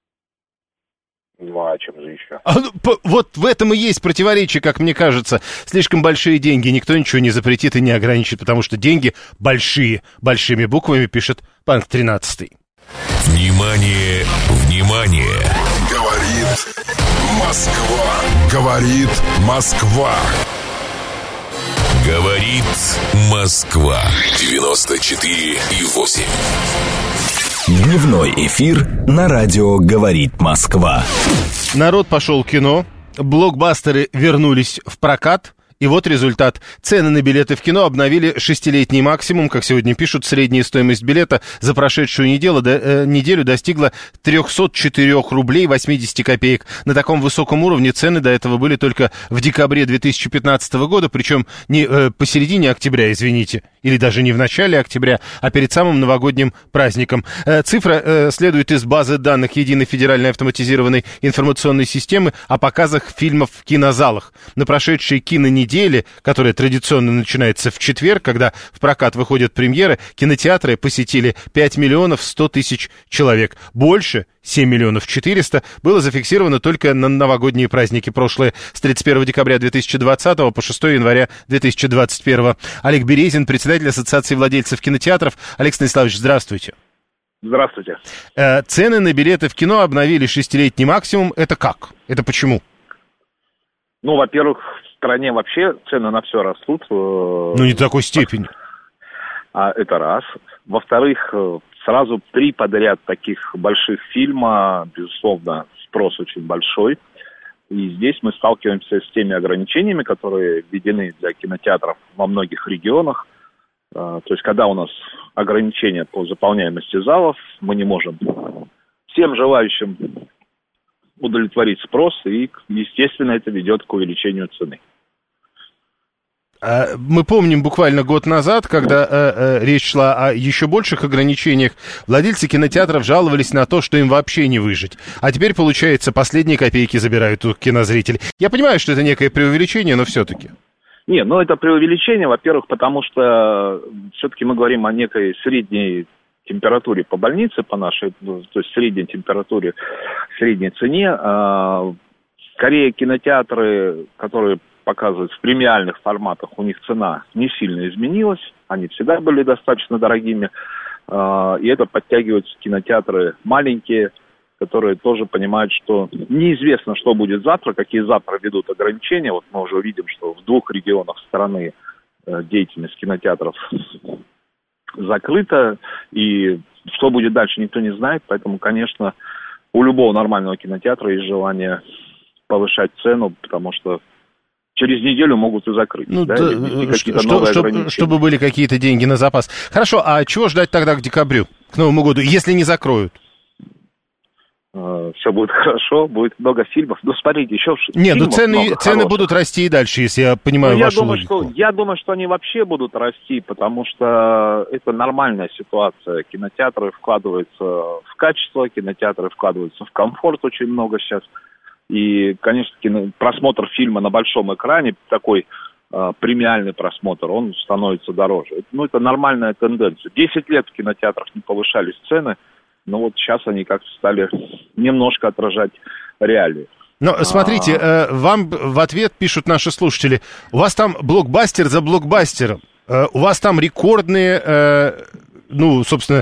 А чем же еще? Вот в этом и есть противоречие, как мне кажется. Слишком большие деньги, никто ничего не запретит и не ограничит, потому что деньги большие, большими буквами пишет Панк 13. Внимание, внимание! Говорит Москва. Говорит Москва. Говорит Москва. 94,8. Дневной эфир на радио «Говорит Москва». Народ пошел в кино, блокбастеры вернулись в прокат. И вот результат. Цены на билеты в кино обновили 6-летний максимум. Как сегодня пишут, средняя стоимость билета за прошедшую неделю достигла 304 рублей 80 копеек. На таком высоком уровне цены до этого были только в декабре 2015 года, причем не посередине октября, извините, или даже не в начале октября, а перед самым новогодним праздником. Цифра следует из базы данных Единой федеральной автоматизированной информационной системы о показах фильмов в кинозалах. На прошедшей кинонеделе, которая традиционно начинается в четверг, когда в прокат выходят премьеры, кинотеатры посетили 5 миллионов 100 тысяч человек. Больше, 7 миллионов 400, было зафиксировано только на новогодние праздники прошлые, с 31 декабря 2020 по 6 января 2021. Олег Березин, председатель Ассоциации владельцев кинотеатров. Олег Станиславович, здравствуйте. Здравствуйте. Цены на билеты в кино обновили 6-летний максимум. Это как? Это почему? Во-первых, в стране вообще цены на все растут. Не до такой степени. Это раз. Во-вторых, сразу 3 подряд таких больших фильма, безусловно, спрос очень большой. И здесь мы сталкиваемся с теми ограничениями, которые введены для кинотеатров во многих регионах. То есть, когда у нас ограничения по заполняемости залов, мы не можем всем желающим удовлетворить спрос, и, естественно, это ведет к увеличению цены. Мы помним буквально год назад, когда речь шла о еще больших ограничениях, владельцы кинотеатров жаловались на то, что им вообще не выжить. А теперь, получается, последние копейки забирают у кинозрителей. Я понимаю, что это некое преувеличение, но все-таки. Не, ну это преувеличение, во-первых, потому что все-таки мы говорим о некой средней температуре по больнице, по нашей, то есть средней температуре, средней цене. Скорее, кинотеатры, которые показывают в премиальных форматах, у них цена не сильно изменилась, они всегда были достаточно дорогими, и это подтягивают кинотеатры маленькие, которые тоже понимают, что неизвестно, что будет завтра, какие завтра ведут ограничения. Вот мы уже увидим, что в 2 регионах страны деятельность кинотеатров закрыта, и что будет дальше, никто не знает, поэтому, конечно, у любого нормального кинотеатра есть желание повышать цену, потому что через неделю могут и закрыть. Ну, да, чтобы были какие-то деньги на запас. Хорошо, а чего ждать тогда к декабрю, к Новому году, если не закроют? Все будет хорошо, будет много фильмов. Ну, смотрите, еще нет, ну цены будут расти и дальше, если я понимаю вашу логику. Я думаю, что они вообще будут расти, потому что это нормальная ситуация. Кинотеатры вкладываются в качество, кинотеатры вкладываются в комфорт очень много сейчас. И, конечно, просмотр фильма на большом экране, такой премиальный просмотр, он становится дороже. Ну, это нормальная тенденция. 10 лет в кинотеатрах не повышались цены, но вот сейчас они как-то стали немножко отражать реалии. Но смотрите, вам в ответ пишут наши слушатели, у вас там блокбастер за блокбастером, у вас там рекордные... собственно,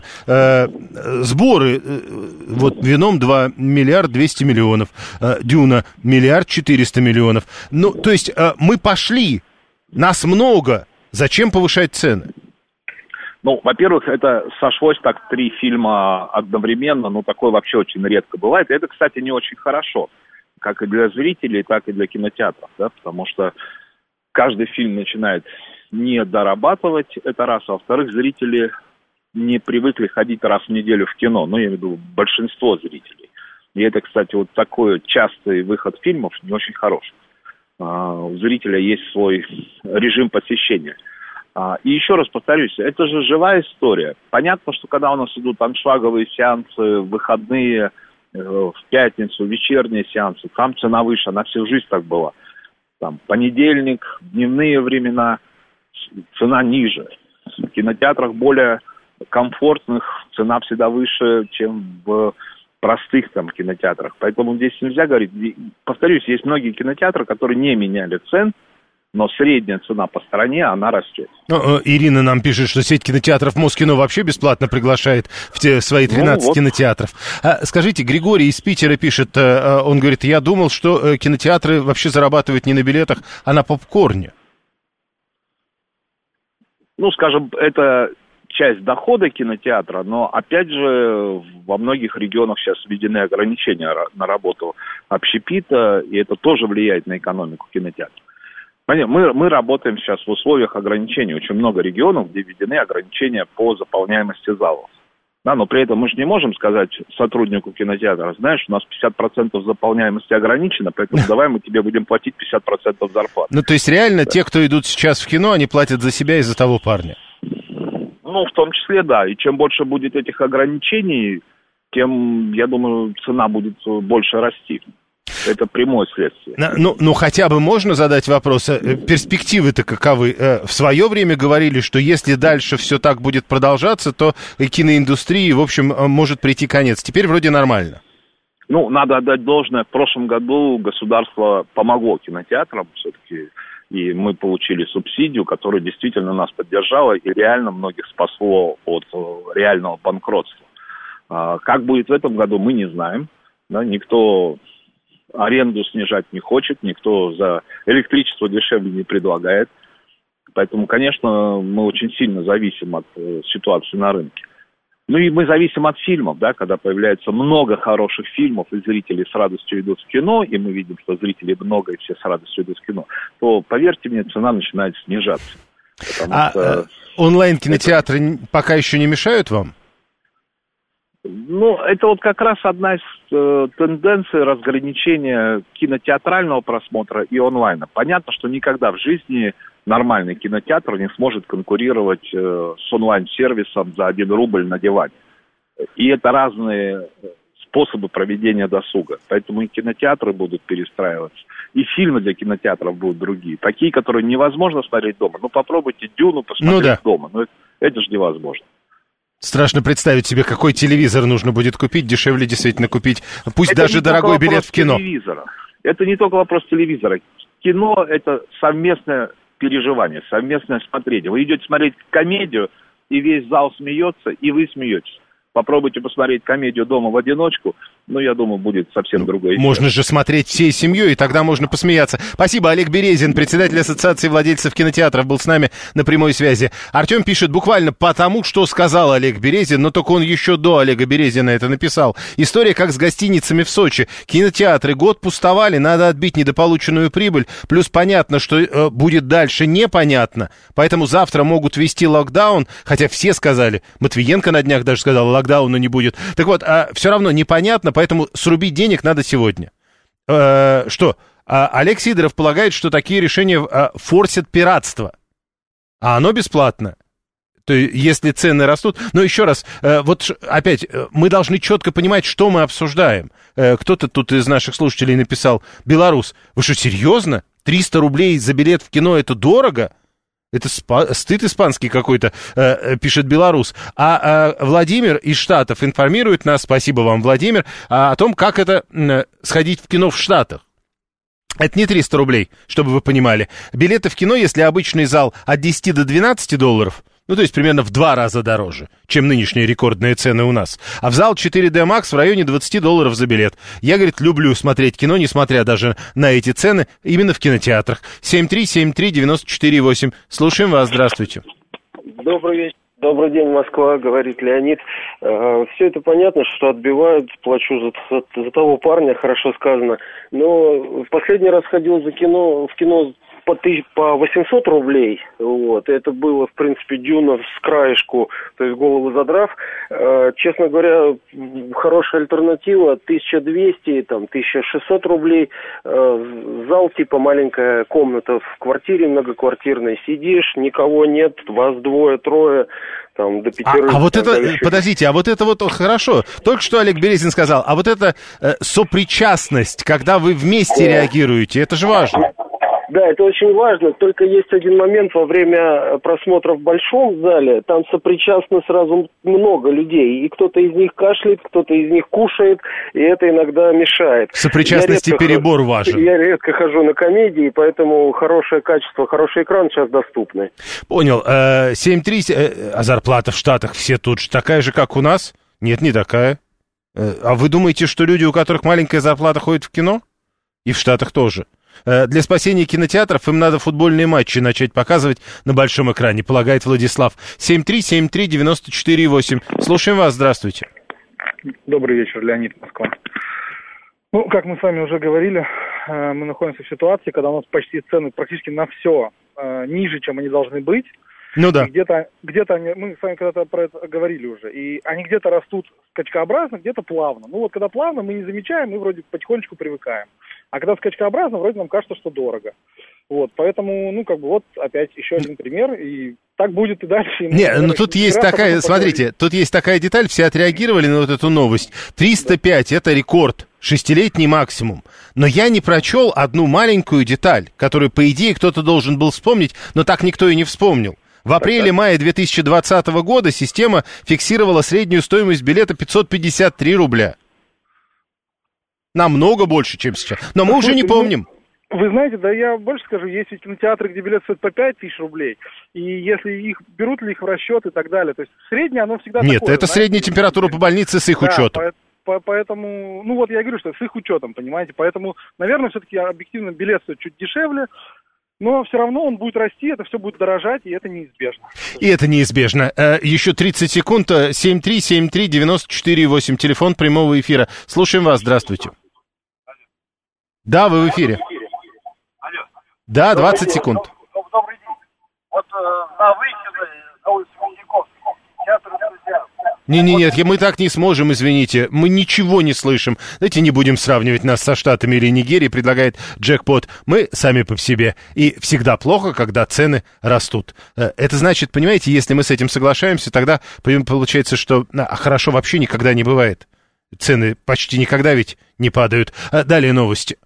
сборы, вот «Веном» 2 миллиарда 200 миллионов, «Дюна» 1 миллиард 400 миллионов. Ну, то есть мы пошли, нас много, зачем повышать цены? Ну, во-первых, это сошлось так 3 фильма одновременно, ну, такое вообще очень редко бывает. И это, кстати, не очень хорошо, как и для зрителей, так и для кинотеатров, да, потому что каждый фильм начинает не дорабатывать, это раз, а во-вторых, зрители не привыкли ходить раз в неделю в кино, ну, я имею в виду большинство зрителей. И это, кстати, вот такой частый выход фильмов не очень хороший. У зрителя есть свой режим посещения. И еще раз повторюсь, это же живая история. Понятно, что когда у нас идут аншлаговые сеансы, выходные, в пятницу, вечерние сеансы, там цена выше, она всю жизнь так была. Там понедельник, дневные времена, цена ниже. В кинотеатрах более комфортных цена всегда выше, чем в простых там кинотеатрах. Поэтому здесь нельзя говорить. Повторюсь, есть многие кинотеатры, которые не меняли цен, но средняя цена по стране, она растет. Ирина нам пишет, что сеть кинотеатров Москино вообще бесплатно приглашает в свои 13 кинотеатров. Скажите, Григорий из Питера пишет, он говорит, я думал, что кинотеатры вообще зарабатывают не на билетах, а на попкорне. Ну, скажем, это часть дохода кинотеатра, но, опять же, во многих регионах сейчас введены ограничения на работу общепита, и это тоже влияет на экономику кинотеатра. Мы работаем сейчас в условиях ограничений. Очень много регионов, где введены ограничения по заполняемости залов. Да, но при этом мы же не можем сказать сотруднику кинотеатра, знаешь, у нас 50% заполняемости ограничено, поэтому давай мы тебе будем платить 50% зарплаты. Ну, то есть реально те, кто идут сейчас в кино, они платят за себя и за того парня? Ну, в том числе, да. И чем больше будет этих ограничений, тем, я думаю, цена будет больше расти. Это прямое следствие. Ну, хотя бы можно задать вопрос, перспективы-то каковы? В свое время говорили, что если дальше все так будет продолжаться, то киноиндустрии, в общем, может прийти конец. Теперь вроде нормально. Ну, надо отдать должное. В прошлом году государство помогло кинотеатрам все-таки, и мы получили субсидию, которая действительно нас поддержала и реально многих спасло от реального банкротства. Как будет в этом году, мы не знаем. Да, никто аренду снижать не хочет, никто за электричество дешевле не предлагает. Поэтому, конечно, мы очень сильно зависим от ситуации на рынке. Ну и мы зависим от фильмов, да, когда появляется много хороших фильмов, и зрители с радостью идут в кино, и мы видим, что зрителей много, и все с радостью идут в кино, то, поверьте мне, цена начинает снижаться. Онлайн-кинотеатры пока еще не мешают вам? Ну, это вот как раз одна из тенденций разграничения кинотеатрального просмотра и онлайна. Понятно, что никогда в жизни нормальный кинотеатр не сможет конкурировать с онлайн-сервисом за 1 рубль на диване. И это разные способы проведения досуга. Поэтому и кинотеатры будут перестраиваться, и фильмы для кинотеатров будут другие. Такие, которые невозможно смотреть дома. Ну, попробуйте «Дюну» посмотреть дома. Но это же невозможно. Страшно представить себе, какой телевизор нужно будет купить, дешевле действительно купить, пусть это даже дорогой билет в кино. Это не только вопрос телевизора. Кино – это совместное переживание, совместное смотрение. Вы идете смотреть комедию, и весь зал смеется, и вы смеетесь. Попробуйте посмотреть комедию дома в одиночку, ну, я думаю, будет совсем другое. Можно же смотреть всей семьей, и тогда можно посмеяться. Спасибо. Олег Березин, председатель Ассоциации владельцев кинотеатров, был с нами на прямой связи. Артем пишет буквально потому, что сказал Олег Березин, но только он еще до Олега Березина это написал. История как с гостиницами в Сочи. Кинотеатры год пустовали, надо отбить недополученную прибыль, плюс понятно, что будет дальше непонятно, поэтому завтра могут ввести локдаун, хотя все сказали, Матвиенко на днях даже сказал, локдауна не будет. Так вот, все равно непонятно, поэтому срубить денег надо сегодня. Олег Сидоров полагает, что такие решения форсят пиратство. А оно бесплатно. То есть, если цены растут... Но еще раз, вот опять, мы должны четко понимать, что мы обсуждаем. Кто-то тут из наших слушателей написал, белорус, вы что, серьезно? 300 рублей за билет в кино — это дорого? Это стыд испанский какой-то, пишет белорус. А Владимир из Штатов информирует нас, спасибо вам, Владимир, о том, как это сходить в кино в Штатах. Это не 300 рублей, чтобы вы понимали. Билеты в кино, если обычный зал от 10 до 12 долларов, ну, то есть примерно в 2 раза дороже, чем нынешние рекордные цены у нас. А в зал 4D Max в районе 20 долларов за билет. Я, говорит, люблю смотреть кино, несмотря даже на эти цены, именно в кинотеатрах. 7373948. Слушаем вас, здравствуйте. Добрый вечер. Добрый день, Москва, говорит Леонид. Все это понятно, что отбивают, плачу за того парня, хорошо сказано. Но в последний раз ходил в кино по 800 рублей, вот, это было, в принципе, «Дюна» с краешку, то есть голову задрав. Честно говоря, хорошая альтернатива, 1200, там, 1600 рублей, зал типа маленькая комната в квартире многоквартирной, сидишь, никого нет, вас 2-3, там, до 5. А вот это, подождите, а вот это вот хорошо, только что Олег Березин сказал, а вот это сопричастность, когда вы вместе реагируете, это же важно. Да, это очень важно, только есть один момент во время просмотра в большом зале, там сопричастно сразу много людей, и кто-то из них кашляет, кто-то из них кушает, и это иногда мешает. В сопричастности перебор важен. Я редко хожу на комедии, поэтому хорошее качество, хороший экран сейчас доступны. Понял. 7.3, а зарплата в Штатах все тут же такая же, как у нас? Нет, не такая. А вы думаете, что люди, у которых маленькая зарплата, ходят в кино? И в Штатах тоже. Для спасения кинотеатров им надо футбольные матчи начать показывать на большом экране, полагает Владислав. 7373948. Слушаем вас, здравствуйте. Добрый вечер, Леонид, Москва. Ну, как мы с вами уже говорили, мы находимся в ситуации, когда у нас почти цены практически на все ниже, чем они должны быть. Ну да. Где-то они, мы с вами когда-то про это говорили уже, и они где-то растут скачкообразно, где-то плавно. Ну вот когда плавно, мы не замечаем, мы вроде потихонечку привыкаем. А когда скачкообразно, вроде нам кажется, что дорого. Вот, поэтому, ну как бы вот опять еще один пример, и так будет и дальше. Не, ну тут есть такая, смотрите, тут есть такая деталь, все отреагировали на вот эту новость. 305 это рекорд, 6-летний максимум. Но я не прочел одну маленькую деталь, которую, по идее, кто-то должен был вспомнить, но так никто и не вспомнил. В апреле-мае 2020 года система фиксировала среднюю стоимость билета 553 рубля. Намного больше, чем сейчас. Но мы уже не помним. Вы знаете, да я больше скажу, есть ведь кинотеатры, где билет стоит по 5000 рублей, и если их, берут ли их в расчет и так далее, то есть среднее оно всегда Нет, такое. Это средняя температура по больнице с их учетом. Поэтому, ну вот я говорю, что с их учетом, понимаете, поэтому, наверное, все-таки объективно билет стоит чуть дешевле, но все равно он будет расти, это все будет дорожать, и это неизбежно. И это неизбежно. Еще 30 секунд. 7373948, телефон прямого эфира. Слушаем вас, здравствуйте. Да, вы в эфире. Да, 20 секунд. Добрый день. Вот на Выхиной, на улице Мельниковского, театр энтузиастов. Нет, мы так не сможем, извините. Мы ничего не слышим. Давайте не будем сравнивать нас со Штатами или Нигерией, предлагает Джекпот. Мы сами по себе. И всегда плохо, когда цены растут. Это значит, понимаете, если мы с этим соглашаемся, тогда получается, что хорошо вообще никогда не бывает. Цены почти никогда ведь не падают. Далее новости.